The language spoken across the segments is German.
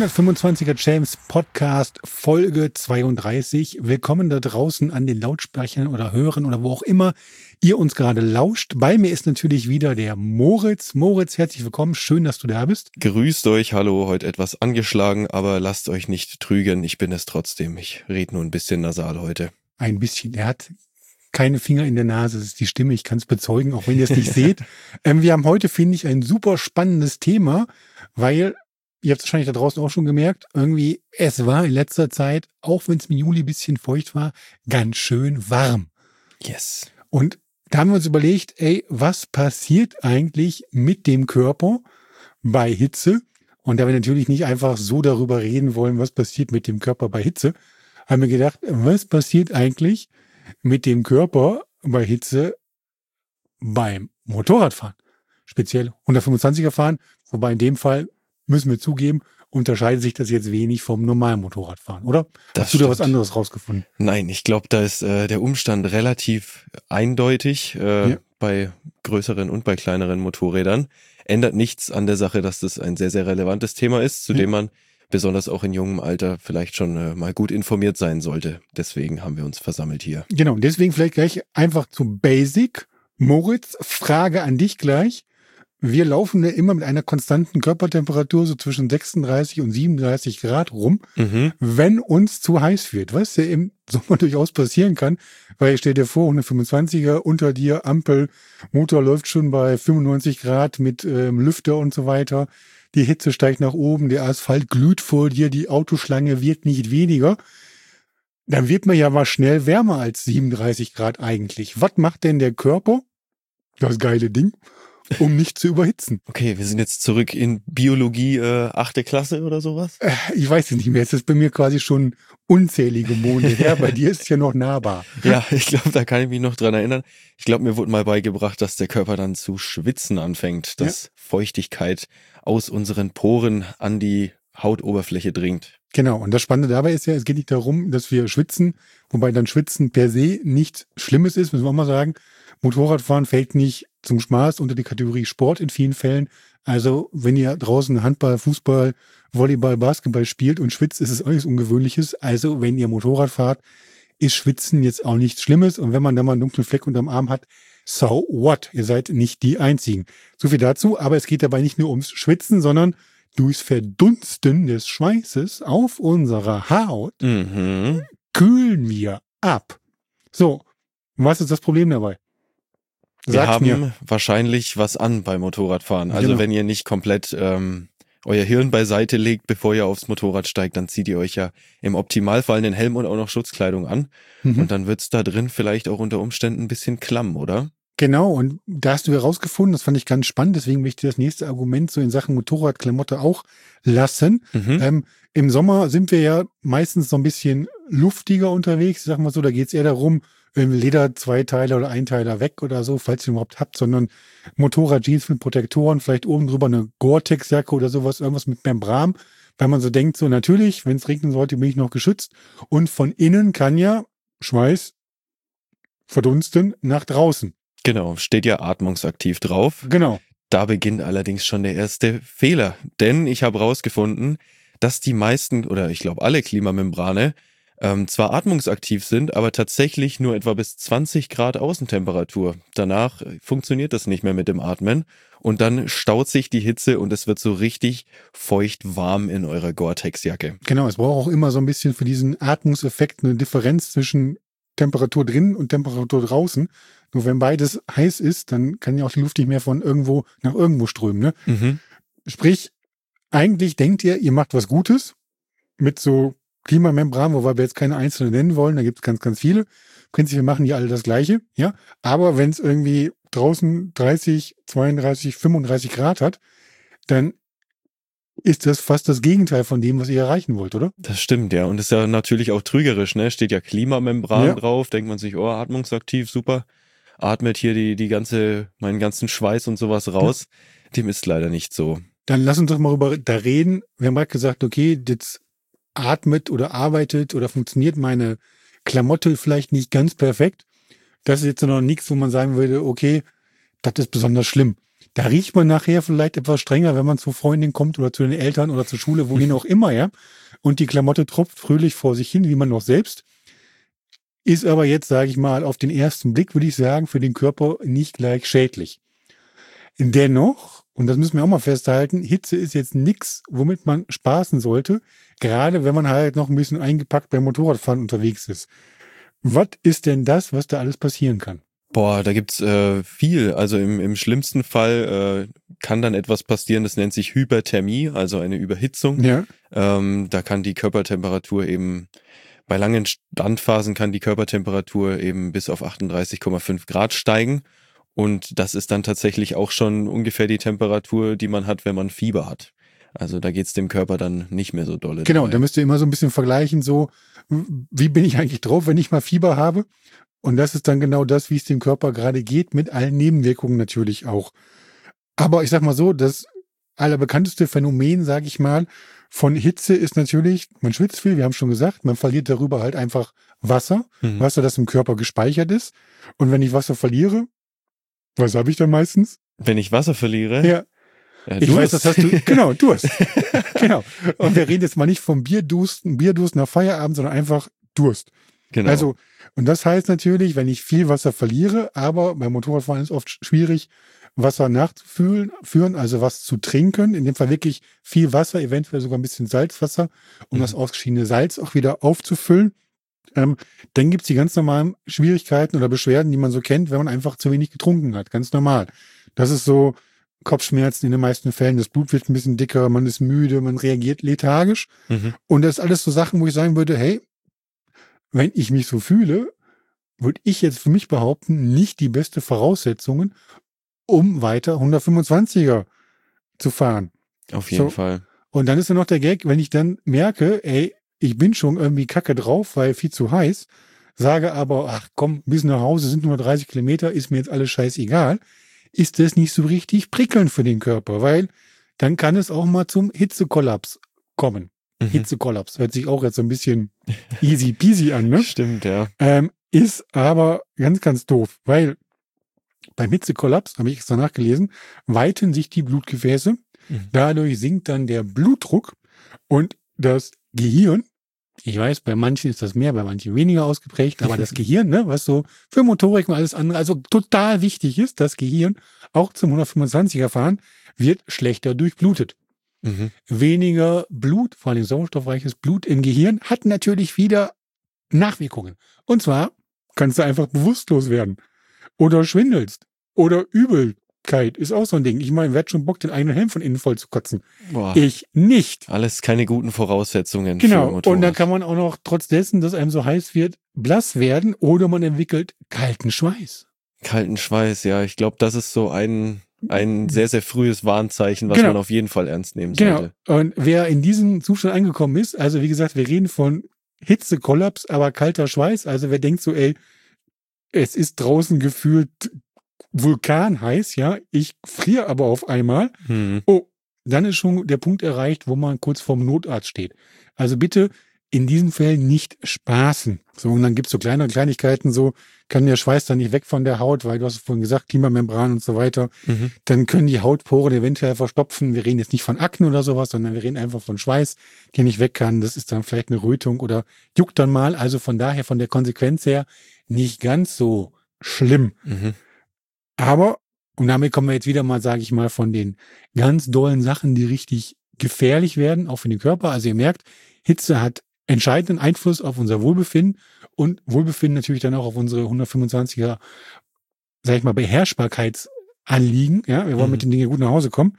125er James Podcast, Folge 32. Willkommen da draußen an den Lautsprechern oder Hörern oder wo auch immer ihr uns gerade lauscht. Bei mir ist natürlich wieder der Moritz. Moritz, herzlich willkommen. Schön, dass du da bist. Grüßt euch, hallo, heute etwas angeschlagen, aber lasst euch nicht trügen. Ich bin es trotzdem. Ich rede nur ein bisschen nasal heute. Ein bisschen. Er hat keine Finger in der Nase. Das ist die Stimme. Ich kann es bezeugen, auch wenn ihr es nicht seht. Wir haben heute, finde ich, ein super spannendes Thema, weil ihr habt es wahrscheinlich da draußen auch schon gemerkt, irgendwie, es war in letzter Zeit, auch wenn es im Juli ein bisschen feucht war, ganz schön warm. Yes. Und da haben wir uns überlegt, was passiert eigentlich mit dem Körper bei Hitze? Und da wir natürlich nicht einfach so darüber reden wollen, was passiert mit dem Körper bei Hitze, haben wir gedacht, was passiert eigentlich mit dem Körper bei Hitze beim Motorradfahren? Speziell 125er fahren, wobei in dem Fall müssen wir zugeben, unterscheidet sich das jetzt wenig vom normalen Motorradfahren, oder? Hast du da was anderes rausgefunden? Nein, ich glaube, da ist der Umstand relativ eindeutig bei größeren und bei kleineren Motorrädern. Ändert nichts an der Sache, dass das ein sehr, sehr relevantes Thema ist, zu dem man besonders auch in jungem Alter vielleicht schon mal gut informiert sein sollte. Deswegen haben wir uns versammelt hier. Genau, deswegen vielleicht gleich einfach zu Basic. Moritz, Frage an dich gleich. Wir laufen ja immer mit einer konstanten Körpertemperatur so zwischen 36 und 37 Grad rum, wenn uns zu heiß wird, was ja im Sommer durchaus passieren kann, weil stell dir vor, 125er unter dir, Ampel, Motor läuft schon bei 95 Grad mit Lüfter und so weiter, die Hitze steigt nach oben, der Asphalt glüht vor dir, die Autoschlange wird nicht weniger. Dann wird man ja mal schnell wärmer als 37 Grad eigentlich. Was macht denn der Körper? Das geile Ding. Um nicht zu überhitzen. Okay, wir sind jetzt zurück in Biologie 8. Klasse oder sowas? Ich weiß es nicht mehr. Es ist bei mir quasi schon unzählige Monde her. Bei dir ist es ja noch nahbar. Ja, ich glaube, da kann ich mich noch dran erinnern. Ich glaube, mir wurde mal beigebracht, dass der Körper dann zu schwitzen anfängt, dass Feuchtigkeit aus unseren Poren an die Hautoberfläche dringt. Genau, und das Spannende dabei ist ja, es geht nicht darum, dass wir schwitzen, wobei dann Schwitzen per se nichts Schlimmes ist, müssen wir auch mal sagen. Motorradfahren fällt nicht zum Spaß unter die Kategorie Sport in vielen Fällen. Also wenn ihr draußen Handball, Fußball, Volleyball, Basketball spielt und schwitzt, ist es auch nichts Ungewöhnliches. Also wenn ihr Motorrad fahrt, ist Schwitzen jetzt auch nichts Schlimmes. Und wenn man da mal einen dunklen Fleck unterm Arm hat, so what? Ihr seid nicht die Einzigen. So viel dazu, aber es geht dabei nicht nur ums Schwitzen, sondern durchs Verdunsten des Schweißes auf unserer Haut kühlen wir ab. So, was ist das Problem dabei? Wir haben wahrscheinlich was an beim Motorradfahren. Also wenn ihr nicht komplett euer Hirn beiseite legt, bevor ihr aufs Motorrad steigt, dann zieht ihr euch ja im Optimalfall einen Helm und auch noch Schutzkleidung an. Und dann wird's da drin vielleicht auch unter Umständen ein bisschen klamm, oder? Genau, und da hast du herausgefunden, das fand ich ganz spannend, deswegen möchte ich das nächste Argument so in Sachen Motorradklamotte auch lassen. Im Sommer sind wir ja meistens so ein bisschen luftiger unterwegs, ich sag mal so, da geht's eher darum, Leder, Zweiteiler oder Einteiler weg oder so, falls ihr überhaupt habt, sondern Motorrad-Jeans mit Protektoren, vielleicht oben drüber eine Gore-Tex-Jacke oder sowas, irgendwas mit Membran, weil man so denkt, so natürlich, wenn es regnen sollte, bin ich noch geschützt. Und von innen kann ja Schweiß verdunsten nach draußen. Genau, steht ja atmungsaktiv drauf. Genau. Da beginnt allerdings schon der erste Fehler, denn ich habe rausgefunden, dass die meisten oder ich glaube alle Klimamembrane zwar atmungsaktiv sind, aber tatsächlich nur etwa bis 20 Grad Außentemperatur. Danach funktioniert das nicht mehr mit dem Atmen und dann staut sich die Hitze und es wird so richtig feucht warm in eurer Gore-Tex-Jacke. Genau, es braucht auch immer so ein bisschen für diesen Atmungseffekt eine Differenz zwischen Temperatur drin und Temperatur draußen. Nur wenn beides heiß ist, dann kann ja auch die Luft nicht mehr von irgendwo nach irgendwo strömen. Ne? Sprich, eigentlich denkt ihr macht was Gutes mit so Klimamembran, wobei wir jetzt keine einzelne nennen wollen, da gibt es ganz, ganz viele. Prinzipiell machen die alle das Gleiche, ja. Aber wenn es irgendwie draußen 30, 32, 35 Grad hat, dann ist das fast das Gegenteil von dem, was ihr erreichen wollt, oder? Das stimmt, ja. Und ist ja natürlich auch trügerisch, ne? Steht ja Klimamembran drauf, denkt man sich, oh, atmungsaktiv, super. Atmet hier meinen ganzen Schweiß und sowas raus. Dem ist leider nicht so. Dann lass uns doch mal da reden. Wir haben gerade gesagt, okay, jetzt atmet oder arbeitet oder funktioniert meine Klamotte vielleicht nicht ganz perfekt. Das ist jetzt noch nichts, wo man sagen würde, okay, das ist besonders schlimm. Da riecht man nachher vielleicht etwas strenger, wenn man zur Freundin kommt oder zu den Eltern oder zur Schule, wohin auch immer, ja. Und die Klamotte tropft fröhlich vor sich hin, wie man noch selbst. Ist aber jetzt, sage ich mal, auf den ersten Blick, würde ich sagen, für den Körper nicht gleich schädlich. Dennoch, und das müssen wir auch mal festhalten, Hitze ist jetzt nichts, womit man spaßen sollte, gerade wenn man halt noch ein bisschen eingepackt beim Motorradfahren unterwegs ist. Was ist denn das, was da alles passieren kann? Boah, da gibt's viel. Also im schlimmsten Fall kann dann etwas passieren, das nennt sich Hyperthermie, also eine Überhitzung. Ja. Da kann die Körpertemperatur eben, bei langen Standphasen kann die Körpertemperatur eben bis auf 38,5 Grad steigen. Und das ist dann tatsächlich auch schon ungefähr die Temperatur, die man hat, wenn man Fieber hat. Also da geht's dem Körper dann nicht mehr so dolle. Genau, dabei. da müsst ihr immer so ein bisschen vergleichen, so, wie bin ich eigentlich drauf, wenn ich mal Fieber habe? Und das ist dann genau das, wie es dem Körper gerade geht, mit allen Nebenwirkungen natürlich auch. Aber ich sag mal so, das allerbekannteste Phänomen, sage ich mal, von Hitze ist natürlich, man schwitzt viel, wir haben schon gesagt, man verliert darüber halt einfach Wasser, Wasser, das im Körper gespeichert ist. Und wenn ich Wasser verliere, was habe ich dann meistens? Wenn ich Wasser verliere? Ja. Ich weiß, das hast du, genau, Durst. Genau. Und wir reden jetzt mal nicht vom Bierdurst nach Feierabend, sondern einfach Durst. Genau. Also, und das heißt natürlich, wenn ich viel Wasser verliere, aber beim Motorradfahren ist oft schwierig, Wasser nachzuführen, also was zu trinken. In dem Fall wirklich viel Wasser, eventuell sogar ein bisschen Salzwasser, um das ausgeschiedene Salz auch wieder aufzufüllen. Dann gibt's die ganz normalen Schwierigkeiten oder Beschwerden, die man so kennt, wenn man einfach zu wenig getrunken hat. Ganz normal. Das ist so Kopfschmerzen in den meisten Fällen. Das Blut wird ein bisschen dicker, man ist müde, man reagiert lethargisch. Und das ist alles so Sachen, wo ich sagen würde, hey, wenn ich mich so fühle, würde ich jetzt für mich behaupten, nicht die beste Voraussetzungen, um weiter 125er zu fahren. Auf jeden Fall. Und dann ist ja noch der Gag, wenn ich dann merke, ey, ich bin schon irgendwie kacke drauf, weil viel zu heiß, sage aber, ach komm, bis nach Hause sind nur 30 Kilometer, ist mir jetzt alles scheißegal, ist das nicht so richtig prickelnd für den Körper, weil dann kann es auch mal zum Hitzekollaps kommen. Hitzekollaps hört sich auch jetzt so ein bisschen easy peasy an, ne? Stimmt, ja. Ist aber ganz, ganz doof, weil beim Hitzekollaps, habe ich extra nachgelesen, weiten sich die Blutgefäße, dadurch sinkt dann der Blutdruck und das Gehirn, ich weiß, bei manchen ist das mehr, bei manchen weniger ausgeprägt, aber das Gehirn, ne, was so für Motorik und alles andere, also total wichtig ist, das Gehirn auch zum 125er fahren, wird schlechter durchblutet. Weniger Blut, vor allem sauerstoffreiches Blut im Gehirn, hat natürlich wieder Nachwirkungen. Und zwar kannst du einfach bewusstlos werden. Oder schwindelst. Oder Übelkeit ist auch so ein Ding. Ich meine, wer hat schon Bock, den eigenen Helm von innen voll zu kotzen? Boah. Ich nicht. Alles keine guten Voraussetzungen für Genau. Motorrad. Und dann kann man auch noch, trotz dessen, dass einem so heiß wird, blass werden oder man entwickelt kalten Schweiß. Kalten Schweiß, ja. Ich glaube, das ist so ein sehr, sehr frühes Warnzeichen, was man auf jeden Fall ernst nehmen sollte. Genau. Und wer in diesen Zustand angekommen ist, also wie gesagt, wir reden von Hitzekollaps, aber kalter Schweiß. Also wer denkt so, ey, es ist draußen gefühlt vulkanheiß, ja, ich friere aber auf einmal. Oh, dann ist schon der Punkt erreicht, wo man kurz vorm Notarzt steht. Also bitte in diesen Fällen nicht spaßen. So, und dann gibt's so kleinere Kleinigkeiten, so kann der Schweiß dann nicht weg von der Haut, weil du hast vorhin gesagt, Klimamembran und so weiter. Dann können die Hautporen eventuell verstopfen. Wir reden jetzt nicht von Akne oder sowas, sondern wir reden einfach von Schweiß, der nicht weg kann. Das ist dann vielleicht eine Rötung oder juckt dann mal. Also von daher, von der Konsequenz her, nicht ganz so schlimm. Aber, und damit kommen wir jetzt wieder mal, sage ich mal, von den ganz dollen Sachen, die richtig gefährlich werden, auch für den Körper. Also ihr merkt, Hitze hat entscheidenden Einfluss auf unser Wohlbefinden und Wohlbefinden natürlich dann auch auf unsere 125er, sag ich mal, Beherrschbarkeitsanliegen. Ja, wir wollen mit den Dingen gut nach Hause kommen.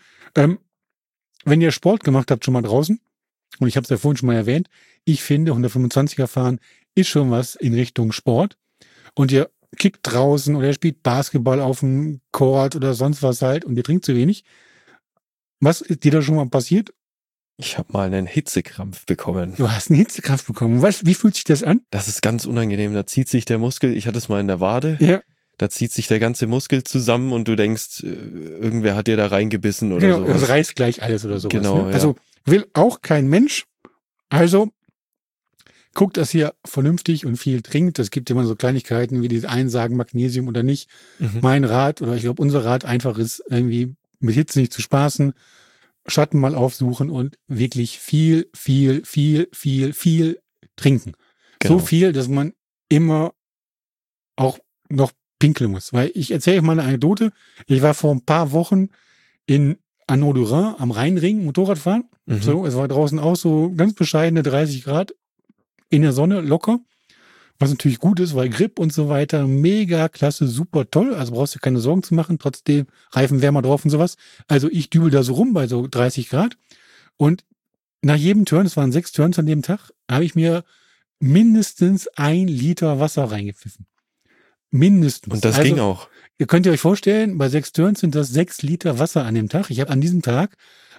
Wenn ihr Sport gemacht habt, schon mal draußen, und ich habe es ja vorhin schon mal erwähnt, ich finde, 125er fahren ist schon was in Richtung Sport. Und ihr kickt draußen oder ihr spielt Basketball auf dem Court oder sonst was halt und ihr trinkt zu wenig. Was ist dir da schon mal passiert? Ich habe mal einen Hitzekrampf bekommen. Du hast einen Hitzekrampf bekommen. Wie fühlt sich das an? Das ist ganz unangenehm. Da zieht sich der Muskel, ich hatte es mal in der Wade, Ja. Da zieht sich der ganze Muskel zusammen und du denkst, irgendwer hat dir da reingebissen oder Genau, sowas. das reißt gleich alles oder sowas. Genau, ne? ja. Also will auch kein Mensch. Also guckt, dass ihr vernünftig und viel trinkt. Es gibt immer so Kleinigkeiten, wie die einen sagen Magnesium oder nicht. Mein Rat, oder ich glaube unser Rat einfach ist irgendwie mit Hitze nicht zu spaßen, Schatten mal aufsuchen und wirklich viel trinken. Genau. So viel, dass man immer auch noch pinkeln muss. Weil ich erzähle euch mal eine Anekdote. Ich war vor ein paar Wochen in Anneau-du-Rhin am Rheinring Motorradfahren. Mhm. So, es war draußen auch so ganz bescheidene 30 Grad in der Sonne, locker. Was natürlich gut ist, weil Grip und so weiter, mega klasse, super toll. Also brauchst du keine Sorgen zu machen, trotzdem Reifenwärmer drauf und sowas. Also ich dübel da so rum bei so 30 Grad. Und nach jedem Turn, es waren 6 Turns an dem Tag, habe ich mir mindestens 1 Liter Wasser reingepfiffen. Mindestens. Und das ging auch. Ihr könnt euch vorstellen, bei 6 Turns sind das 6 Liter Wasser an dem Tag. Ich habe an diesem Tag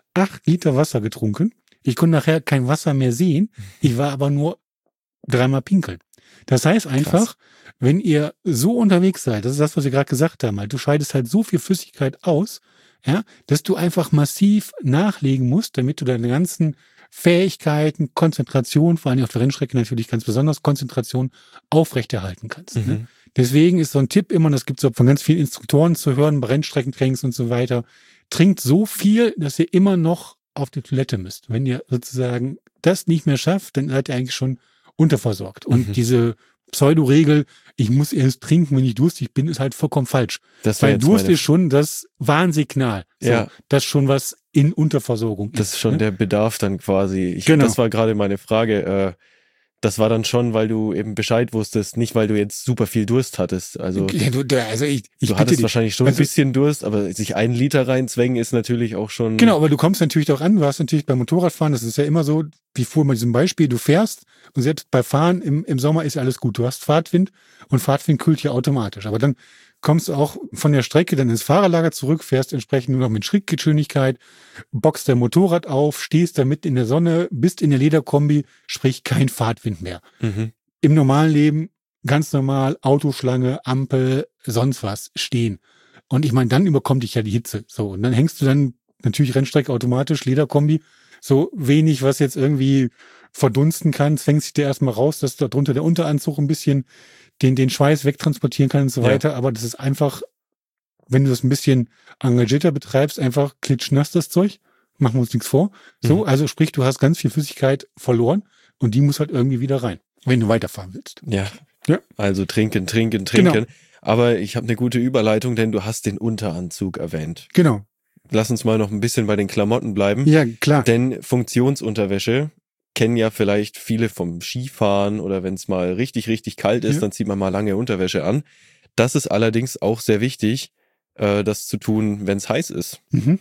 8 Liter Wasser getrunken. Ich konnte nachher kein Wasser mehr sehen. Ich war aber nur 3-mal pinkeln. Das heißt einfach, wenn ihr so unterwegs seid, das ist das, was wir gerade gesagt haben, halt, du scheidest halt so viel Flüssigkeit aus, ja, dass du einfach massiv nachlegen musst, damit du deine ganzen Fähigkeiten, Konzentration, vor allem auf der Rennstrecke natürlich ganz besonders Konzentration aufrechterhalten kannst. Mhm. Ne? Deswegen ist so ein Tipp immer, das gibt es von ganz vielen Instruktoren zu hören, bei Rennstreckentrainings und so weiter, trinkt so viel, dass ihr immer noch auf die Toilette müsst. Wenn ihr sozusagen das nicht mehr schafft, dann seid ihr eigentlich schon unterversorgt. Und diese Pseudo-Regel, ich muss erst trinken, wenn ich durstig bin, ist halt vollkommen falsch. Weil Durst ist schon das Warnsignal. So, Ja. Das ist schon was in Unterversorgung ist. Das ist schon der Bedarf dann quasi. Genau. Das war gerade meine Frage. Das war dann schon, weil du eben Bescheid wusstest, nicht weil du jetzt super viel Durst hattest. Also Ja, du hattest wahrscheinlich schon ein bisschen Durst, aber sich 1 Liter reinzwängen ist natürlich auch schon... Genau, aber du kommst natürlich doch an, du hast natürlich beim Motorradfahren, das ist ja immer so, wie vorhin bei diesem Beispiel, du fährst und selbst bei Fahren im Sommer ist ja alles gut. Du hast Fahrtwind und Fahrtwind kühlt ja automatisch. Aber dann kommst du auch von der Strecke dann ins Fahrerlager zurück, fährst entsprechend nur noch mit Schrittgeschwindigkeit, boxt dein Motorrad auf, stehst da mitten in der Sonne, bist in der Lederkombi, sprich kein Fahrtwind mehr. Mhm. Im normalen Leben ganz normal, Autoschlange, Ampel, sonst was, stehen. Und ich meine, dann überkommt dich ja die Hitze. So, und dann hängst du dann natürlich Rennstrecke automatisch, Lederkombi, so wenig, was jetzt irgendwie verdunsten kann, zwängt sich dir erstmal raus, dass da drunter der Unteranzug ein bisschen den Schweiß wegtransportieren kann und so weiter. Aber das ist einfach, wenn du das ein bisschen engagierter betreibst, einfach klitschnass das Zeug. Machen wir uns nichts vor. So, also sprich, du hast ganz viel Flüssigkeit verloren und die muss halt irgendwie wieder rein, wenn du weiterfahren willst. Ja. Ja. Also trinken. Genau. Aber ich habe eine gute Überleitung, denn du hast den Unteranzug erwähnt. Genau. Lass uns mal noch ein bisschen bei den Klamotten bleiben. Ja, klar. Denn Funktionsunterwäsche kennen ja vielleicht viele vom Skifahren oder wenn es mal richtig kalt ist, dann zieht man mal lange Unterwäsche an. Das ist allerdings auch sehr wichtig, das zu tun, wenn es heiß ist. Mhm.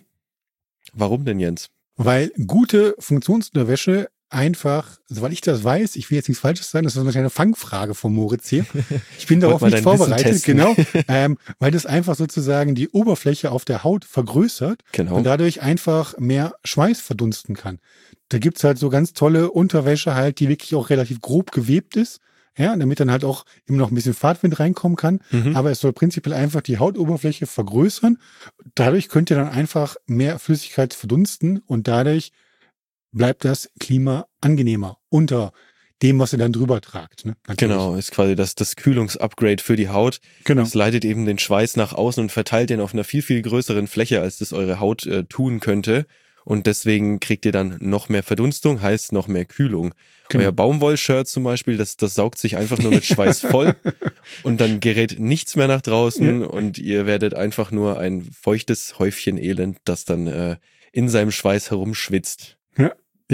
Warum denn, Jens? Weil gute Funktionsunterwäsche einfach, soweit ich das weiß, ich will jetzt nichts Falsches sagen, das ist eine kleine Fangfrage von Moritz hier. Ich bin darauf nicht vorbereitet, genau, weil das einfach sozusagen die Oberfläche auf der Haut vergrößert und dadurch einfach mehr Schweiß verdunsten kann. Da gibt's halt so ganz tolle Unterwäsche halt, die wirklich auch relativ grob gewebt ist, ja, damit dann halt auch immer noch ein bisschen Fahrtwind reinkommen kann. Aber es soll prinzipiell einfach die Hautoberfläche vergrößern. Dadurch könnt ihr dann einfach mehr Flüssigkeit verdunsten und dadurch bleibt das Klima angenehmer unter dem, was ihr dann drüber tragt. Ne? Genau, ist quasi das Kühlungsupgrade für die Haut. Genau. Es leitet eben den Schweiß nach außen und verteilt den auf einer viel größeren Fläche, als das eure Haut tun könnte. Und deswegen kriegt ihr dann noch mehr Verdunstung, heißt noch mehr Kühlung. Genau. Euer Baumwollshirt zum Beispiel, das saugt sich einfach nur mit Schweiß voll und dann gerät nichts mehr nach draußen und ihr werdet einfach nur ein feuchtes Häufchen Elend, das dann in seinem Schweiß herumschwitzt. Ja.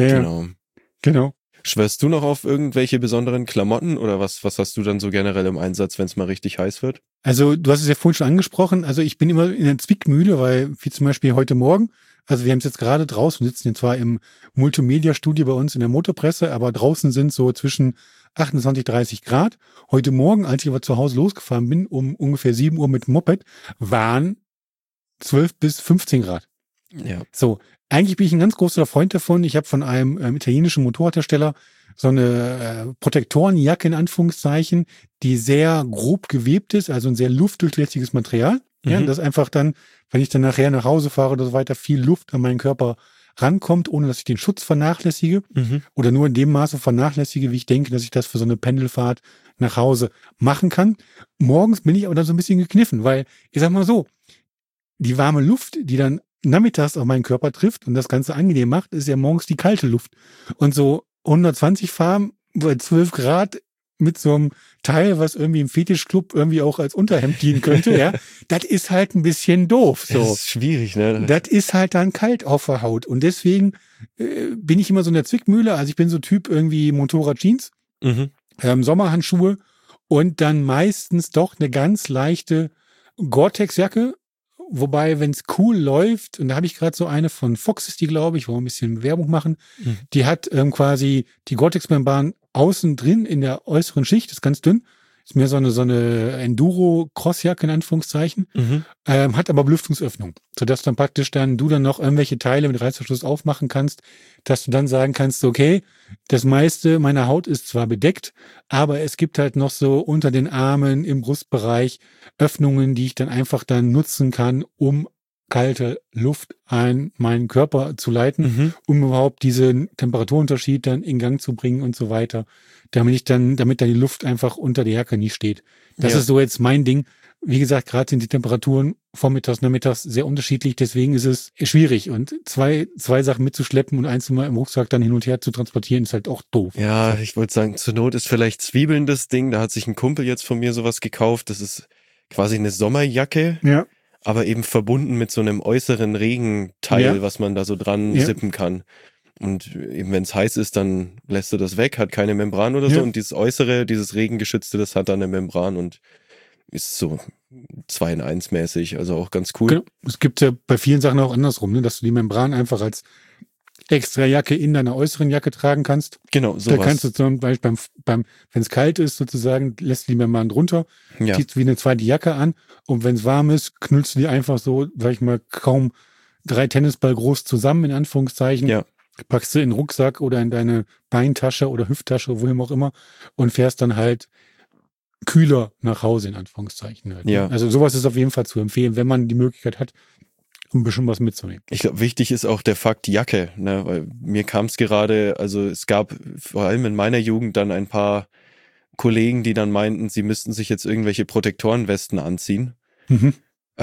Genau. Schwörst du noch auf irgendwelche besonderen Klamotten oder was hast du dann so generell im Einsatz, wenn es mal richtig heiß wird? Also du hast es ja vorhin schon angesprochen, also ich bin immer in der Zwickmühle, weil wie zum Beispiel heute Morgen, also wir haben es jetzt gerade draußen, sitzen jetzt zwar im Multimedia-Studio bei uns in der Motorpresse, aber draußen sind so zwischen 28, 30 Grad. Heute Morgen, als ich aber zu Hause losgefahren bin, um ungefähr 7 Uhr mit dem Moped, waren 12 bis 15 Grad. Ja. So, eigentlich bin ich ein ganz großer Freund davon. Ich habe von einem italienischen Motorradhersteller so eine Protektorenjacke in Anführungszeichen, die sehr grob gewebt ist, also ein sehr luftdurchlässiges Material. Ja, das einfach dann, wenn ich dann nachher nach Hause fahre oder so weiter, viel Luft an meinen Körper rankommt, ohne dass ich den Schutz vernachlässige oder nur in dem Maße vernachlässige, wie ich denke, dass ich das für so eine Pendelfahrt nach Hause machen kann. Morgens bin ich aber dann so ein bisschen gekniffen, weil ich sag mal so, die warme Luft, die dann nachmittags auf meinen Körper trifft und das Ganze angenehm macht, ist ja morgens die kalte Luft. Und so 120 fahren bei 12 Grad mit so einem Teil, was irgendwie im Fetischclub irgendwie auch als Unterhemd dienen könnte, ja, das ist halt ein bisschen doof. So. Das ist schwierig, ne? Das ist halt dann kalt auf der Haut. Und deswegen bin ich immer so in der Zwickmühle. Also ich bin so Typ irgendwie Motorrad-Jeans, Mhm. Sommerhandschuhe und dann meistens doch eine ganz leichte Gore-Tex-Jacke. Wobei, wenn es cool läuft, und da habe ich gerade so eine von Fox ist die, glaube ich, wollen wir ein bisschen Werbung machen, Mhm. die hat quasi die Gore-Tex-Membran außen drin in der äußeren Schicht, ist ganz dünn, ist mehr so eine Enduro-Cross-Jacke in Anführungszeichen, Mhm. hat aber Belüftungsöffnung, sodass dann praktisch du dann noch irgendwelche Teile mit Reißverschluss aufmachen kannst, dass du dann sagen kannst, okay, das meiste meiner Haut ist zwar bedeckt, aber es gibt halt noch so unter den Armen im Brustbereich Öffnungen, die ich dann einfach dann nutzen kann, um kalte Luft an meinen Körper zu leiten, Mhm. um überhaupt diesen Temperaturunterschied dann in Gang zu bringen und so weiter, damit dann die Luft einfach unter der Jacke nicht steht. Das Ja. ist so jetzt mein Ding. Wie gesagt, gerade sind die Temperaturen vormittags, nachmittags sehr unterschiedlich, deswegen ist es schwierig. Und zwei Sachen mitzuschleppen und eins mal im Rucksack dann hin und her zu transportieren, ist halt auch doof. Ja, ich wollte sagen, zur Not ist vielleicht Zwiebeln das Ding. Da hat sich ein Kumpel jetzt von mir sowas gekauft. Das ist quasi eine Sommerjacke, Ja, aber eben verbunden mit so einem äußeren Regenteil, Ja. was man da so dran Ja. sippen kann. Und eben wenn es heiß ist, dann lässt du das weg, hat keine Membran oder Ja. so. Und dieses äußere, dieses Regengeschützte, das hat dann eine Membran und ist so 2 in 1 mäßig, also auch ganz cool. Genau. Es gibt ja bei vielen Sachen auch andersrum, ne? Dass du die Membran einfach als extra Jacke in deiner äußeren Jacke tragen kannst. Genau, Da kannst du sowas. zum Beispiel wenn es kalt ist, sozusagen, lässt du die Membran drunter, Ja, ziehst du wie eine zweite Jacke an und wenn es warm ist, knüllst du die einfach so, sag ich mal, kaum 3 Tennisball groß zusammen, in Anführungszeichen. ja, Packst du in den Rucksack oder in deine Beintasche oder Hüfttasche, wohin auch immer, und fährst dann halt kühler nach Hause, in Anführungszeichen. Halt, ne? ja. Also sowas ist auf jeden Fall zu empfehlen, wenn man die Möglichkeit hat, ein bisschen was mitzunehmen. Ich glaube, wichtig ist auch der Fakt Jacke, ne? Weil mir kam es gerade, also es gab vor allem in meiner Jugend dann ein paar Kollegen, die dann meinten, sie müssten sich jetzt irgendwelche Protektorenwesten anziehen. Mhm.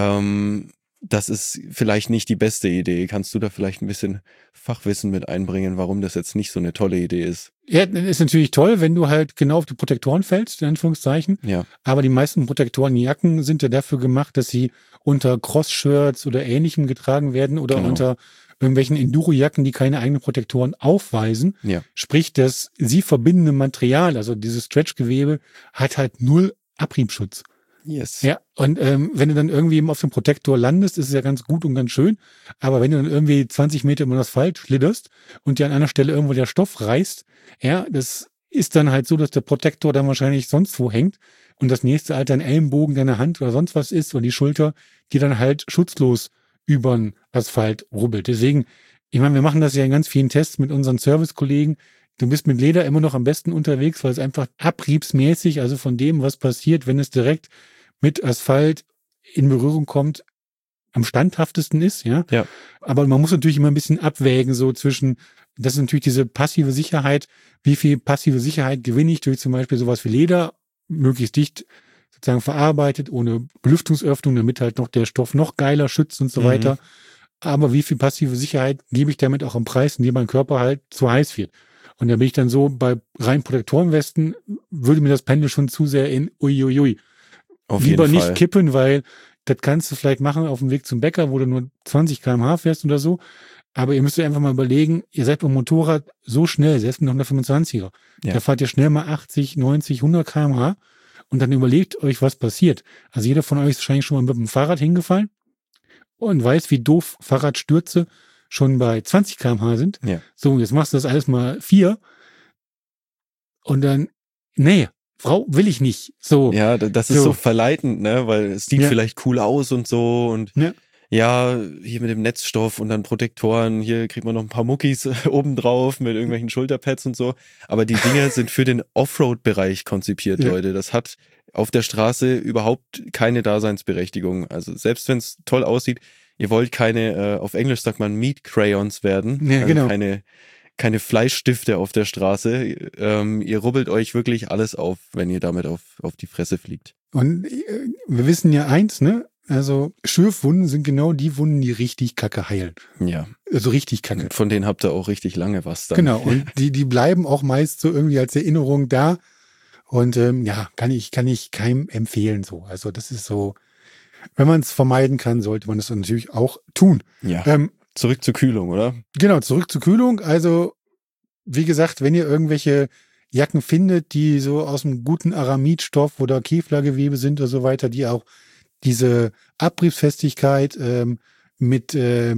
Das ist vielleicht nicht die beste Idee. Kannst du da vielleicht ein bisschen Fachwissen mit einbringen, warum das jetzt nicht so eine tolle Idee ist? Ja, das ist natürlich toll, wenn du halt genau auf die Protektoren fällst, in Anführungszeichen. Ja, Aber die meisten Protektorenjacken sind ja dafür gemacht, dass sie unter Cross-Shirts oder Ähnlichem getragen werden oder Genau. unter irgendwelchen Enduro-Jacken, die keine eigenen Protektoren aufweisen. ja, Sprich, das sie verbindende Material, also dieses Stretchgewebe, hat halt null Abriebschutz. yes. Ja, und wenn du dann irgendwie eben auf dem Protektor landest, ist es ja ganz gut und ganz schön. Aber wenn du dann irgendwie 20 Meter über den Asphalt schlitterst und dir an einer Stelle irgendwo der Stoff reißt, ja, das ist dann halt so, dass der Protektor dann wahrscheinlich sonst wo hängt und das nächste halt dein Ellenbogen, deine Hand oder sonst was ist oder die Schulter, die dann halt schutzlos über den Asphalt rubbelt. Deswegen, ich meine, wir machen das ja in ganz vielen Tests mit unseren Servicekollegen. Du bist mit Leder immer noch am besten unterwegs, weil es einfach abriebsmäßig, also von dem, was passiert, wenn es direkt mit Asphalt in Berührung kommt, am standhaftesten ist, ja. Ja. Aber man muss natürlich immer ein bisschen abwägen, so zwischen, das ist natürlich diese passive Sicherheit, wie viel passive Sicherheit gewinne ich durch zum Beispiel sowas wie Leder, möglichst dicht sozusagen verarbeitet, ohne Belüftungsöffnung, damit halt noch der Stoff noch geiler schützt und so Mhm. weiter. Aber wie viel passive Sicherheit gebe ich damit auch am Preis, indem mein Körper halt zu heiß wird? Und da bin ich dann so, bei rein Protektorenwesten würde mir das Pendel schon zu sehr in uiuiui. Auf Lieber jeden nicht Fall. kippen, weil das kannst du vielleicht machen auf dem Weg zum Bäcker, wo du nur 20 km/h fährst oder so. Aber ihr müsst euch einfach mal überlegen, ihr seid beim Motorrad so schnell, selbst mit noch einer 25er. Ja. Da fahrt ihr schnell mal 80, 90, 100 km/h und dann überlegt euch, was passiert. Also jeder von euch ist wahrscheinlich schon mal mit dem Fahrrad hingefallen und weiß, wie doof Fahrradstürze schon bei 20 km/h sind. Ja. So, jetzt machst du das alles mal 4 und dann, nee, Frau will ich nicht. So, Ja, das ist So. so verleitend, ne? Weil es sieht Ja. vielleicht cool aus und so und Ja. ja, hier mit dem Netzstoff und dann Protektoren, hier kriegt man noch ein paar Muckis obendrauf mit irgendwelchen Schulterpads und so. Aber die Dinger sind für den Offroad-Bereich konzipiert, Ja. Leute. Das hat auf der Straße überhaupt keine Daseinsberechtigung. Also selbst wenn es toll aussieht, ihr wollt keine, auf Englisch sagt man Meat Crayons werden. Ja, Also genau. keine Fleischstifte auf der Straße. Ihr rubbelt euch wirklich alles auf, wenn ihr damit auf die Fresse fliegt. Und wir wissen ja eins, ne? Also Schürfwunden sind genau die Wunden, die richtig kacke heilen. Ja. Also richtig kacke. Von denen habt ihr auch richtig lange was dann. Genau, und die bleiben auch meist so irgendwie als Erinnerung da. Und kann ich keinem empfehlen so. Also das ist so, wenn man es vermeiden kann, sollte man es natürlich auch tun. Ja. Zurück zur Kühlung, oder? Genau, zurück zur Kühlung. Also wie gesagt, wenn ihr irgendwelche Jacken findet, die so aus einem guten Aramidstoff oder Kevlargewebe sind oder so weiter, die auch diese Abriebsfestigkeit mit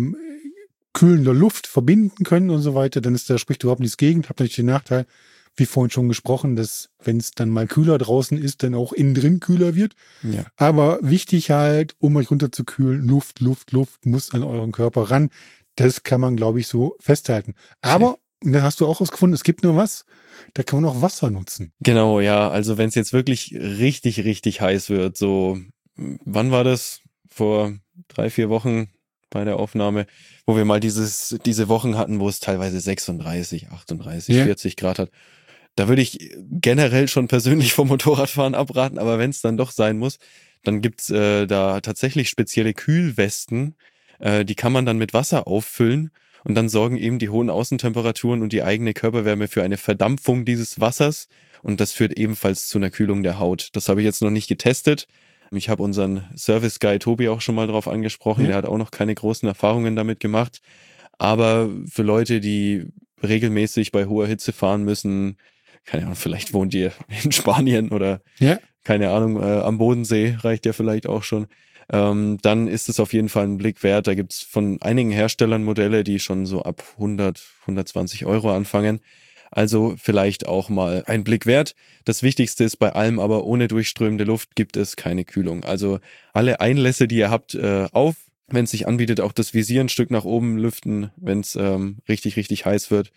kühlender Luft verbinden können und so weiter, dann spricht überhaupt nichts gegen. Habt natürlich den Nachteil, wie vorhin schon gesprochen, dass wenn es dann mal kühler draußen ist, dann auch innen drin kühler wird. Ja. Aber wichtig halt, um euch runterzukühlen, Luft muss an euren Körper ran. Das kann man, glaube ich, so festhalten. Aber, und dann hast du auch rausgefunden, es gibt nur was, da kann man auch Wasser nutzen. Genau, ja. Also wenn es jetzt wirklich richtig, richtig heiß wird, so, wann war das? Vor 3-4 Wochen bei der Aufnahme, wo wir mal diese Wochen hatten, wo es teilweise 36, 38, 40 Grad hat. Da würde ich generell schon persönlich vom Motorradfahren abraten, aber wenn es dann doch sein muss, dann gibt's da tatsächlich spezielle Kühlwesten, die kann man dann mit Wasser auffüllen und dann sorgen eben die hohen Außentemperaturen und die eigene Körperwärme für eine Verdampfung dieses Wassers und das führt ebenfalls zu einer Kühlung der Haut. Das habe ich jetzt noch nicht getestet. Ich habe unseren Service-Guy Tobi auch schon mal drauf angesprochen, der hat auch noch keine großen Erfahrungen damit gemacht, aber für Leute, die regelmäßig bei hoher Hitze fahren müssen, keine Ahnung, vielleicht wohnt ihr in Spanien oder keine Ahnung, am Bodensee reicht ja vielleicht auch schon. Dann ist es auf jeden Fall ein Blick wert. Da gibt's von einigen Herstellern Modelle, die schon so ab 100, 120 Euro anfangen. Also vielleicht auch mal ein Blick wert. Das Wichtigste ist bei allem aber, ohne durchströmende Luft gibt es keine Kühlung. Also alle Einlässe, die ihr habt, auf. Wenn es sich anbietet, auch das Visier ein Stück nach oben lüften, wenn es richtig, richtig heiß wird.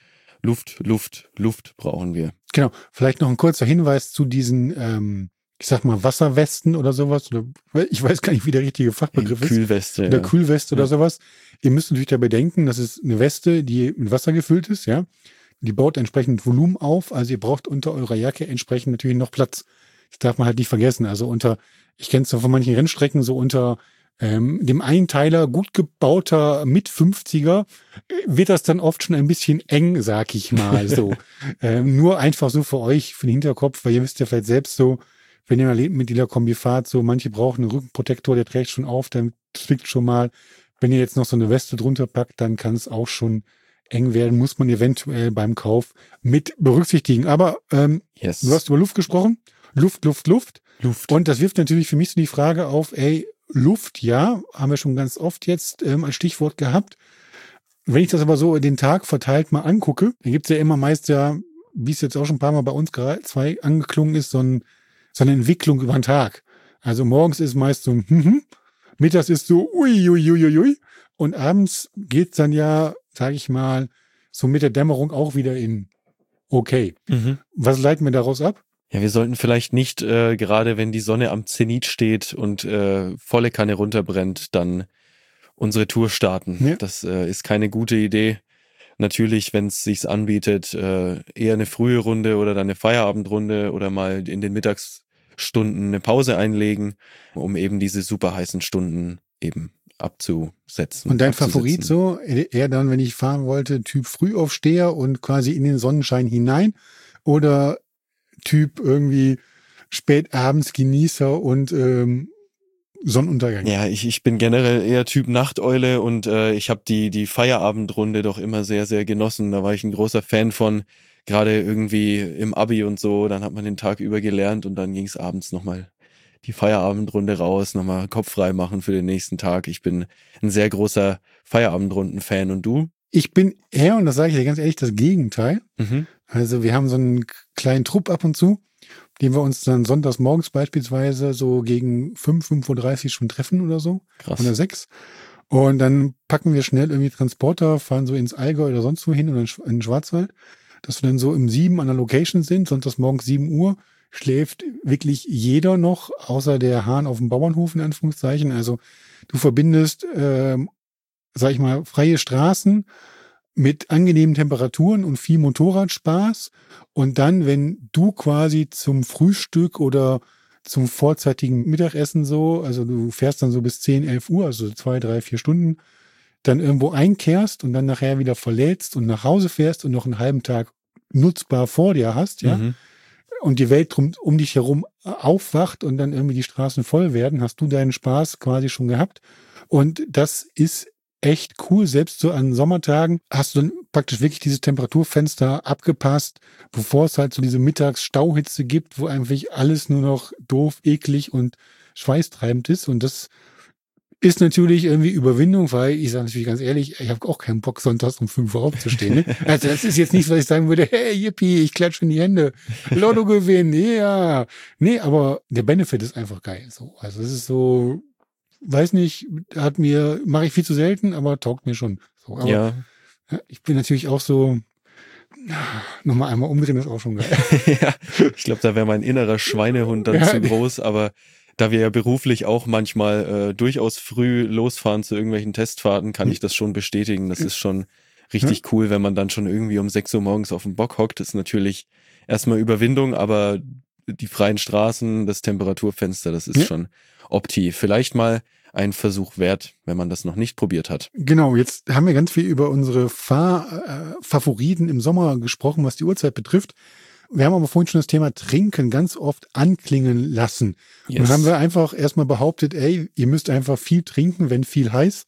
Luft brauchen wir. Genau. Vielleicht noch ein kurzer Hinweis zu diesen, ich sag mal, Wasserwesten oder sowas. Oder ich weiß gar nicht, wie der richtige Fachbegriff ist. Kühlweste. Oder Kühlweste oder sowas. Ihr müsst natürlich dabei denken, das ist eine Weste, die mit Wasser gefüllt ist, ja. Die baut entsprechend Volumen auf. Also ihr braucht unter eurer Jacke entsprechend natürlich noch Platz. Das darf man halt nicht vergessen. Also ich kenne es von manchen Rennstrecken, so unter dem Einteiler gut gebauter Mit-50er wird das dann oft schon ein bisschen eng, sag ich mal so. Nur einfach so für euch, für den Hinterkopf, weil ihr wisst ja vielleicht selbst so, wenn ihr mal mit dieser Kombi fahrt, so manche brauchen einen Rückenprotektor, der trägt schon auf, dann zwickt schon mal. Wenn ihr jetzt noch so eine Weste drunter packt, dann kann es auch schon eng werden, muss man eventuell beim Kauf mit berücksichtigen. Aber du hast über Luft gesprochen. Luft. Und das wirft natürlich für mich so die Frage auf, Luft, ja, haben wir schon ganz oft jetzt als Stichwort gehabt. Wenn ich das aber so den Tag verteilt mal angucke, dann gibt's ja immer meist wie es jetzt auch schon ein paar Mal bei uns gerade angeklungen ist, so eine Entwicklung über den Tag. Also morgens ist meist so, mittags ist so, ui. Und abends geht's dann ja, sage ich mal, so mit der Dämmerung auch wieder in okay. Was leiten wir daraus ab? Ja, wir sollten vielleicht nicht, gerade wenn die Sonne am Zenit steht und volle Kanne runterbrennt, dann unsere Tour starten. Ja. Das ist keine gute Idee. Natürlich, wenn es sich anbietet, eher eine frühe Runde oder dann eine Feierabendrunde oder mal in den Mittagsstunden eine Pause einlegen, um eben diese super heißen Stunden eben abzusetzen. Und dein Favorit so, eher dann, wenn ich fahren wollte, Typ Frühaufsteher und quasi in den Sonnenschein hinein oder Typ irgendwie spätabends Genießer und Sonnenuntergang? Ja, ich bin generell eher Typ Nachteule und ich habe die Feierabendrunde doch immer sehr, sehr genossen. Da war ich ein großer Fan von, gerade irgendwie im Abi und so. Dann hat man den Tag über gelernt und dann ging es abends nochmal die Feierabendrunde raus, nochmal Kopf frei machen für den nächsten Tag. Ich bin ein sehr großer Feierabendrunden-Fan. Und du? Ich bin eher, und das sage ich dir ganz ehrlich, das Gegenteil. Also wir haben so einen kleinen Trupp ab und zu, den wir uns dann sonntags morgens beispielsweise so gegen 5:30 schon treffen oder so. Krass. Oder 6. Und dann packen wir schnell irgendwie Transporter, fahren so ins Allgäu oder sonst wo hin oder in den Schwarzwald, dass wir dann so um 7 an der Location sind, sonntags morgens 7 Uhr, schläft wirklich jeder noch, außer der Hahn auf dem Bauernhof in Anführungszeichen. Also du verbindest, sag ich mal, freie Straßen mit angenehmen Temperaturen und viel Motorradspaß. Und dann, wenn du quasi zum Frühstück oder zum vorzeitigen Mittagessen so, also du fährst dann so bis 10, 11 Uhr, also 2, 3, 4 Stunden, dann irgendwo einkehrst und dann nachher wieder verlädst und nach Hause fährst und noch einen halben Tag nutzbar vor dir hast, ja, und die Welt um dich herum aufwacht und dann irgendwie die Straßen voll werden, hast du deinen Spaß quasi schon gehabt. Und das ist echt cool. Selbst so an Sommertagen hast du dann praktisch wirklich dieses Temperaturfenster abgepasst, bevor es halt so diese Mittagsstauhitze gibt, wo einfach alles nur noch doof, eklig und schweißtreibend ist. Und das ist natürlich irgendwie Überwindung, weil ich sage natürlich ganz ehrlich, ich habe auch keinen Bock, sonntags um 5 Uhr aufzustehen. Ne? Also das ist jetzt nicht, was ich sagen würde, hey, yippie, ich klatsche in die Hände, Lotto gewinnen, ja. Nee, aber der Benefit ist einfach geil. So. Also es ist so, weiß nicht, mache ich viel zu selten, aber taugt mir schon. So, aber Ja. Ich bin natürlich auch so, nochmal einmal umdrehen ist auch schon geil. Ja, ich glaube, da wäre mein innerer Schweinehund dann zu groß, aber da wir ja beruflich auch manchmal durchaus früh losfahren zu irgendwelchen Testfahrten, kann ich das schon bestätigen. Das ist schon richtig cool, wenn man dann schon irgendwie um 6 Uhr morgens auf dem Bock hockt. Das ist natürlich erstmal Überwindung, aber die freien Straßen, das Temperaturfenster, das ist schon opti. Vielleicht mal ein Versuch wert, wenn man das noch nicht probiert hat. Genau, jetzt haben wir ganz viel über unsere Fahrfavoriten im Sommer gesprochen, was die Uhrzeit betrifft. Wir haben aber vorhin schon das Thema Trinken ganz oft anklingen lassen. Yes. Und dann haben wir einfach erstmal behauptet, ey, ihr müsst einfach viel trinken, wenn viel heiß.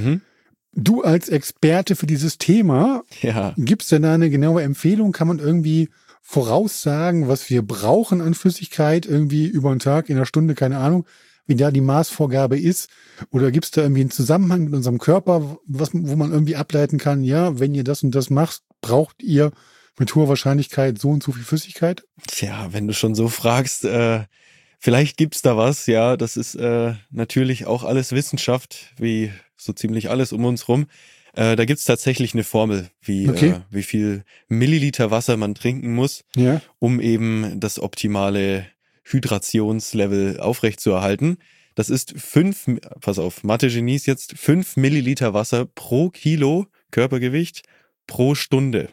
Du als Experte für dieses Thema, gibt's denn da eine genaue Empfehlung? Kann man irgendwie voraussagen, was wir brauchen an Flüssigkeit, irgendwie über einen Tag, in einer Stunde, keine Ahnung, wie da die Maßvorgabe ist? Oder gibt's da irgendwie einen Zusammenhang mit unserem Körper, wo man irgendwie ableiten kann, ja, wenn ihr das und das macht, braucht ihr mit hoher Wahrscheinlichkeit so und so viel Flüssigkeit? Tja, wenn du schon so fragst, vielleicht gibt's da was, ja. Das ist natürlich auch alles Wissenschaft, wie so ziemlich alles um uns rum. Da gibt's tatsächlich eine Formel, wie viel Milliliter Wasser man trinken muss, um eben das optimale Hydrationslevel aufrechtzuerhalten. Das ist 5 Mathe-Genies jetzt, 5 Milliliter Wasser pro Kilo Körpergewicht pro Stunde.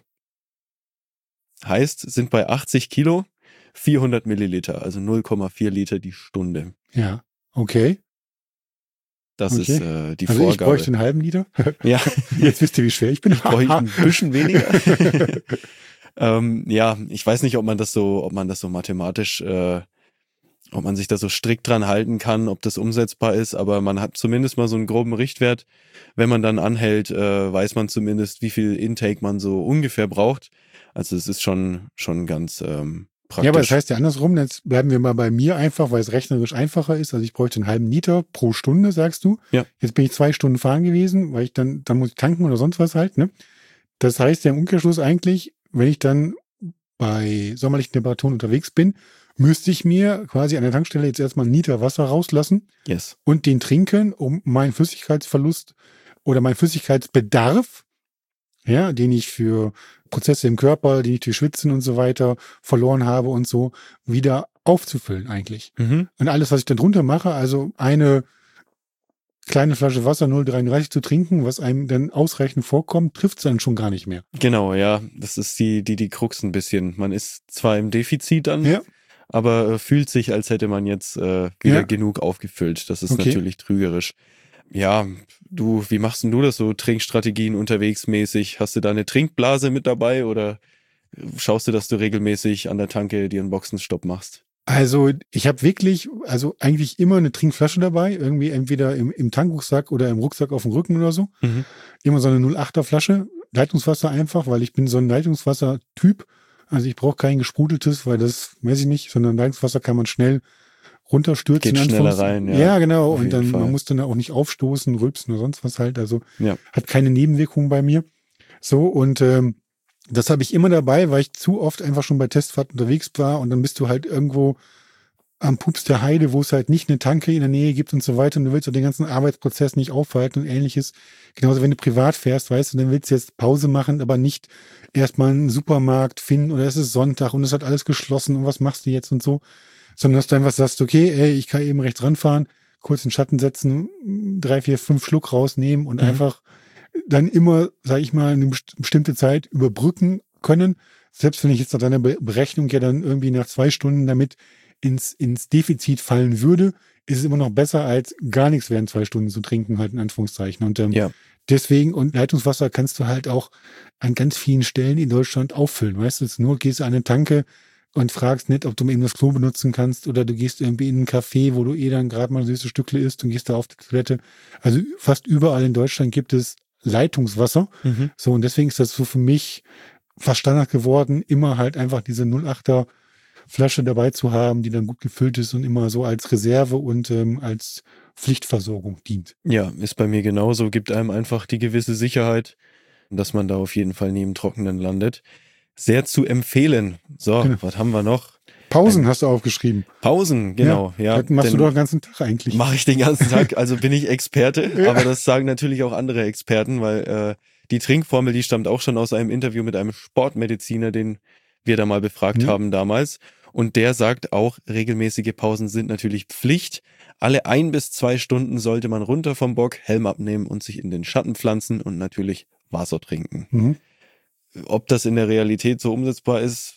Heißt, sind bei 80 Kilo 400 Milliliter, also 0,4 Liter die Stunde. Ja, okay. Das ist die also Vorgabe. Ich bräuchte einen halben Liter. Ja. Jetzt wisst ihr, wie schwer ich bin. Ich bräuchte ein bisschen weniger. Ja, ich weiß nicht, ob man das so mathematisch, ob man sich da so strikt dran halten kann, ob das umsetzbar ist, aber man hat zumindest mal so einen groben Richtwert. Wenn man dann anhält, weiß man zumindest, wie viel Intake man so ungefähr braucht. Also es ist schon ganz praktisch. Ja, aber das heißt ja andersrum, jetzt bleiben wir mal bei mir einfach, weil es rechnerisch einfacher ist. Also ich bräuchte einen halben Liter pro Stunde, sagst du. Ja. Jetzt bin ich 2 Stunden fahren gewesen, weil ich dann muss ich tanken oder sonst was halt, ne? Das heißt ja im Umkehrschluss eigentlich, wenn ich dann bei sommerlichen Temperaturen unterwegs bin, müsste ich mir quasi an der Tankstelle jetzt erstmal einen Liter Wasser rauslassen und den trinken, um meinen Flüssigkeitsverlust oder meinen Flüssigkeitsbedarf, ja, den ich für Prozesse im Körper, die ich durch Schwitzen und so weiter verloren habe und so, wieder aufzufüllen eigentlich. Und alles, was ich dann drunter mache, also eine kleine Flasche Wasser 0,33 zu trinken, was einem dann ausreichend vorkommt, trifft es dann schon gar nicht mehr. Genau, ja, das ist die Krux ein bisschen. Man ist zwar im Defizit dann, aber fühlt sich, als hätte man jetzt wieder genug aufgefüllt. Das ist natürlich trügerisch. Ja, wie machst denn du das so, Trinkstrategien unterwegs mäßig? Hast du da eine Trinkblase mit dabei oder schaust du, dass du regelmäßig an der Tanke dir einen Boxenstopp machst? Also ich habe eigentlich immer eine Trinkflasche dabei, irgendwie entweder im Tankrucksack oder im Rucksack auf dem Rücken oder so. Immer so eine 0,8er Flasche, Leitungswasser einfach, weil ich bin so ein Leitungswasser-Typ. Also ich brauche kein gesprudeltes, weil das, weiß ich nicht, sondern Leitungswasser kann man schnell runterstürzen. Geht schneller rein, ja. Ja, genau. Und dann, man muss dann auch nicht aufstoßen, rülpsen oder sonst was halt. Also hat keine Nebenwirkungen bei mir. So, und das habe ich immer dabei, weil ich zu oft einfach schon bei Testfahrten unterwegs war und dann bist du halt irgendwo am Pups der Heide, wo es halt nicht eine Tanke in der Nähe gibt und so weiter und du willst auch den ganzen Arbeitsprozess nicht aufhalten und ähnliches. Genauso wenn du privat fährst, weißt du, dann willst du jetzt Pause machen, aber nicht erstmal einen Supermarkt finden oder es ist Sonntag und es hat alles geschlossen und was machst du jetzt und so, sondern dass du einfach sagst, okay, ey, ich kann eben rechts ranfahren, kurz in den Schatten setzen, 3, 4, 5 Schluck rausnehmen und einfach dann immer, sag ich mal, eine bestimmte Zeit überbrücken können. Selbst wenn ich jetzt nach deiner Berechnung ja dann irgendwie nach 2 Stunden damit ins Defizit fallen würde, ist es immer noch besser, als gar nichts während 2 Stunden zu trinken, halt in Anführungszeichen. Und Ja. deswegen, und Leitungswasser kannst du halt auch an ganz vielen Stellen in Deutschland auffüllen. Weißt du, jetzt nur gehst du an eine Tanke und fragst nicht, ob du eben das Klo benutzen kannst oder du gehst irgendwie in einen Café, wo du dann gerade mal süße Stückle isst und gehst da auf die Toilette. Also fast überall in Deutschland gibt es Leitungswasser. Mhm. So, und deswegen ist das so für mich fast Standard geworden, immer halt einfach diese 08er Flasche dabei zu haben, die dann gut gefüllt ist und immer so als Reserve und als Pflichtversorgung dient. Ja, ist bei mir genauso, gibt einem einfach die gewisse Sicherheit, dass man da auf jeden Fall neben Trockenen landet. Sehr zu empfehlen. So, Genau. was haben wir noch? Pausen hast du aufgeschrieben. Pausen, genau. Ja, das machst du doch den ganzen Tag eigentlich. Mache ich den ganzen Tag, also bin ich Experte, Ja. aber das sagen natürlich auch andere Experten, weil die Trinkformel, die stammt auch schon aus einem Interview mit einem Sportmediziner, den wir da mal befragt haben damals. Und der sagt auch, regelmäßige Pausen sind natürlich Pflicht. Alle 1 bis 2 Stunden sollte man runter vom Bock, Helm abnehmen und sich in den Schatten pflanzen und natürlich Wasser trinken. Mhm. Ob das in der Realität so umsetzbar ist,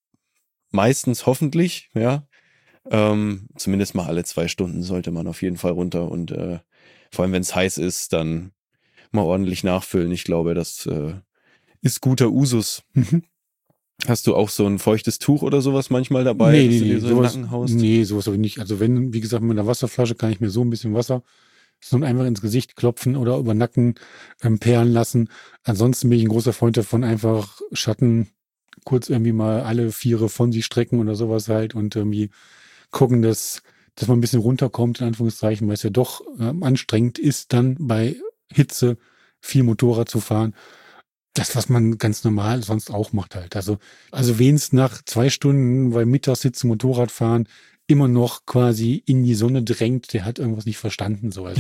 meistens hoffentlich, ja. Zumindest mal alle 2 Stunden sollte man auf jeden Fall runter und vor allem, wenn es heiß ist, dann mal ordentlich nachfüllen. Ich glaube, das ist guter Usus. Mhm. Hast du auch so ein feuchtes Tuch oder sowas manchmal dabei, Nee, dass du dir so in den Nacken haust? Nee, sowas habe ich nicht. Also wenn, wie gesagt, mit einer Wasserflasche kann ich mir so ein bisschen Wasser sondern einfach ins Gesicht klopfen oder über Nacken perlen lassen. Ansonsten bin ich ein großer Freund davon, einfach Schatten kurz irgendwie mal alle 4 von sich strecken oder sowas halt und irgendwie gucken, dass man ein bisschen runterkommt, in Anführungszeichen, weil es ja doch anstrengend ist, dann bei Hitze viel Motorrad zu fahren. Das, was man ganz normal sonst auch macht halt. Also wen es nach 2 Stunden bei Mittagssitzen Motorrad fahren immer noch quasi in die Sonne drängt, der hat irgendwas nicht verstanden. So. Also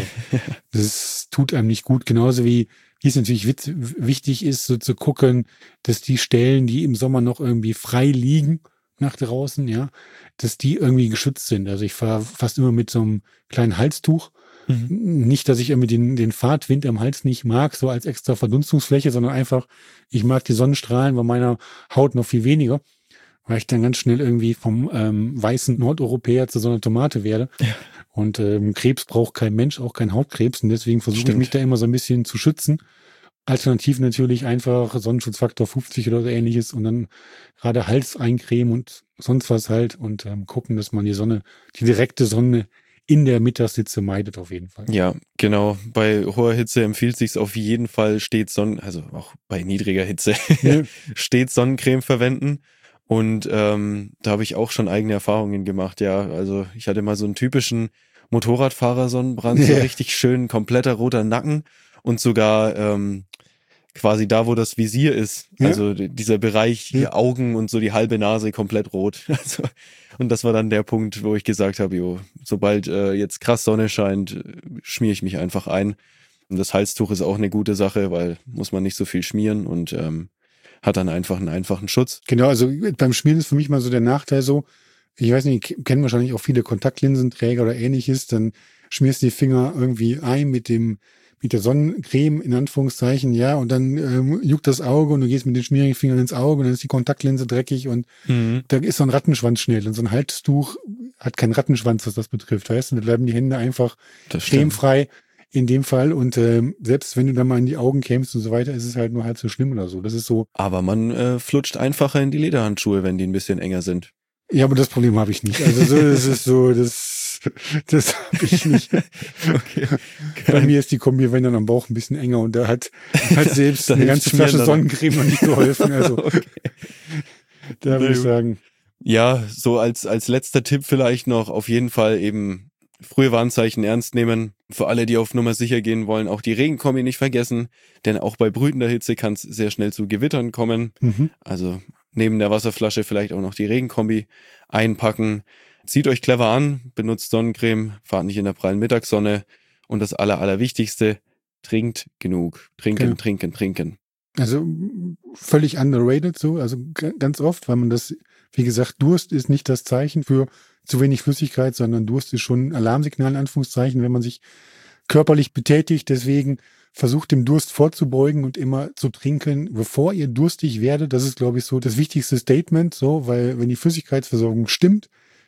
das tut einem nicht gut. Genauso wie es natürlich wichtig ist, so zu gucken, dass die Stellen, die im Sommer noch irgendwie frei liegen nach draußen, ja, dass die irgendwie geschützt sind. Also ich fahre fast immer mit so einem kleinen Halstuch. Nicht, dass ich irgendwie den Fahrtwind am Hals nicht mag, so als extra Verdunstungsfläche, sondern einfach, ich mag die Sonnenstrahlen bei meiner Haut noch viel weniger, weil ich dann ganz schnell irgendwie vom weißen Nordeuropäer zu so einer Tomate werde. Ja. Und Krebs braucht kein Mensch, auch kein Hautkrebs. Und deswegen versuche ich mich da immer so ein bisschen zu schützen. Alternativ natürlich einfach Sonnenschutzfaktor 50 oder so ähnliches und dann gerade Hals eincremen und sonst was halt und gucken, dass man die direkte Sonne in der Mittagshitze meidet auf jeden Fall. Ja, genau. Bei hoher Hitze empfiehlt sich auf jeden Fall stets also auch bei niedriger Hitze, stets Sonnencreme verwenden. Und da habe ich auch schon eigene Erfahrungen gemacht, ja. Also ich hatte mal so einen typischen Motorradfahrer-Sonnenbrand, so richtig schön kompletter roter Nacken und sogar quasi da, wo das Visier ist. Ja. Also dieser Bereich, hier Augen und so die halbe Nase komplett rot. Also, und das war dann der Punkt, wo ich gesagt habe, sobald jetzt krass Sonne scheint, schmiere ich mich einfach ein. Und das Halstuch ist auch eine gute Sache, weil muss man nicht so viel schmieren und hat dann einfach einen einfachen Schutz. Genau, also beim Schmieren ist für mich mal so der Nachteil so, ich weiß nicht, kennen wahrscheinlich auch viele Kontaktlinsenträger oder ähnliches, dann schmierst du die Finger irgendwie ein mit der Sonnencreme in Anführungszeichen, ja, und dann juckt das Auge und du gehst mit den schmierigen Fingern ins Auge und dann ist die Kontaktlinse dreckig und da ist so ein Rattenschwanz schnell und so ein Halstuch hat keinen Rattenschwanz, was das betrifft, weißt du, da bleiben die Hände einfach cremefrei in dem Fall und selbst wenn du dann mal in die Augen kämst und so weiter, ist es halt nur halb so schlimm oder so, das ist so. Aber man flutscht einfacher in die Lederhandschuhe, wenn die ein bisschen enger sind. Ja, aber das Problem habe ich nicht, also so, das ist so, das habe ich nicht. Okay. Bei mir ist die Kombi, wenn dann am Bauch ein bisschen enger und da hat selbst eine ganze Flasche Sonnencreme noch nicht geholfen. Also da würde ich sagen. Ja, so als letzter Tipp vielleicht noch auf jeden Fall eben frühe Warnzeichen ernst nehmen. Für alle, die auf Nummer sicher gehen wollen, auch die Regenkombi nicht vergessen, denn auch bei brütender Hitze kann es sehr schnell zu Gewittern kommen. Also neben der Wasserflasche vielleicht auch noch die Regenkombi einpacken. Zieht euch clever an, benutzt Sonnencreme, fahrt nicht in der prallen Mittagssonne und das Allerwichtigste, trinkt genug. Trinken. Also völlig underrated so, also ganz oft, weil man das, wie gesagt, Durst ist nicht das Zeichen für zu wenig Flüssigkeit, sondern Durst ist schon ein Alarmsignal in Anführungszeichen, wenn man sich körperlich betätigt. Deswegen versucht dem Durst vorzubeugen und immer zu trinken, bevor ihr durstig werdet. Das ist, glaube ich, so das wichtigste Statement, so, weil wenn die Flüssigkeitsversorgung stimmt,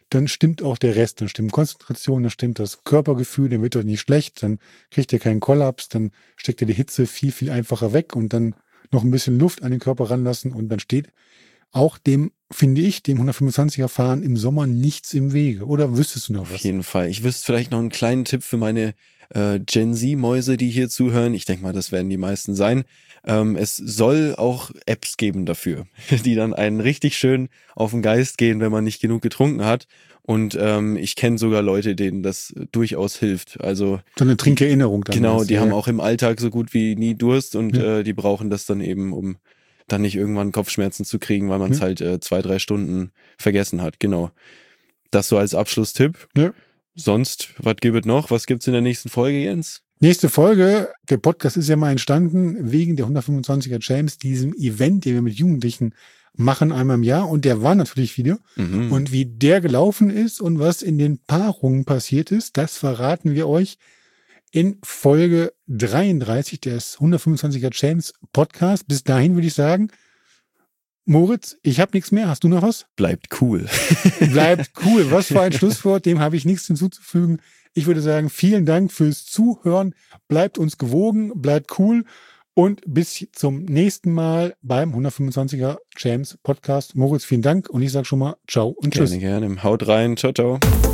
dann stimmt auch der Rest. Dann stimmt Konzentration, dann stimmt das Körpergefühl, dann wird euch nicht schlecht, dann kriegt ihr keinen Kollaps, dann steckt ihr die Hitze viel, viel einfacher weg und dann noch ein bisschen Luft an den Körper ranlassen und dann steht auch dem, finde ich, dem 125er Fahren im Sommer nichts im Wege. Oder wüsstest du noch was? Auf jeden Fall. Ich wüsste vielleicht noch einen kleinen Tipp für meine Gen Z-Mäuse, die hier zuhören. Ich denke mal, das werden die meisten sein. Es soll auch Apps geben dafür, die dann einen richtig schön auf den Geist gehen, wenn man nicht genug getrunken hat. Und ich kenne sogar Leute, denen das durchaus hilft. Also so eine Trinkerinnerung dann. Genau, die haben auch im Alltag so gut wie nie Durst und die brauchen das dann eben, um dann nicht irgendwann Kopfschmerzen zu kriegen, weil man es halt 2-3 Stunden vergessen hat. Genau. Das so als Abschlusstipp. Ja. Sonst, was gibt es noch? Was gibt's in der nächsten Folge, Jens? Nächste Folge, der Podcast ist ja mal entstanden wegen der 125er Champs, diesem Event, den wir mit Jugendlichen machen einmal im Jahr. Und der war natürlich wieder. Mhm. Und wie der gelaufen ist und was in den Paarungen passiert ist, das verraten wir euch in Folge 33 des 125er Champs Podcast. Bis dahin würde ich sagen, Moritz, ich habe nichts mehr. Hast du noch was? Bleibt cool. Bleibt cool. Was für ein Schlusswort, dem habe ich nichts hinzuzufügen. Ich würde sagen, vielen Dank fürs Zuhören. Bleibt uns gewogen, bleibt cool und bis zum nächsten Mal beim 125er Champs Podcast. Moritz, vielen Dank und ich sage schon mal ciao und tschüss. Gerne, gerne. Haut rein. Ciao, ciao.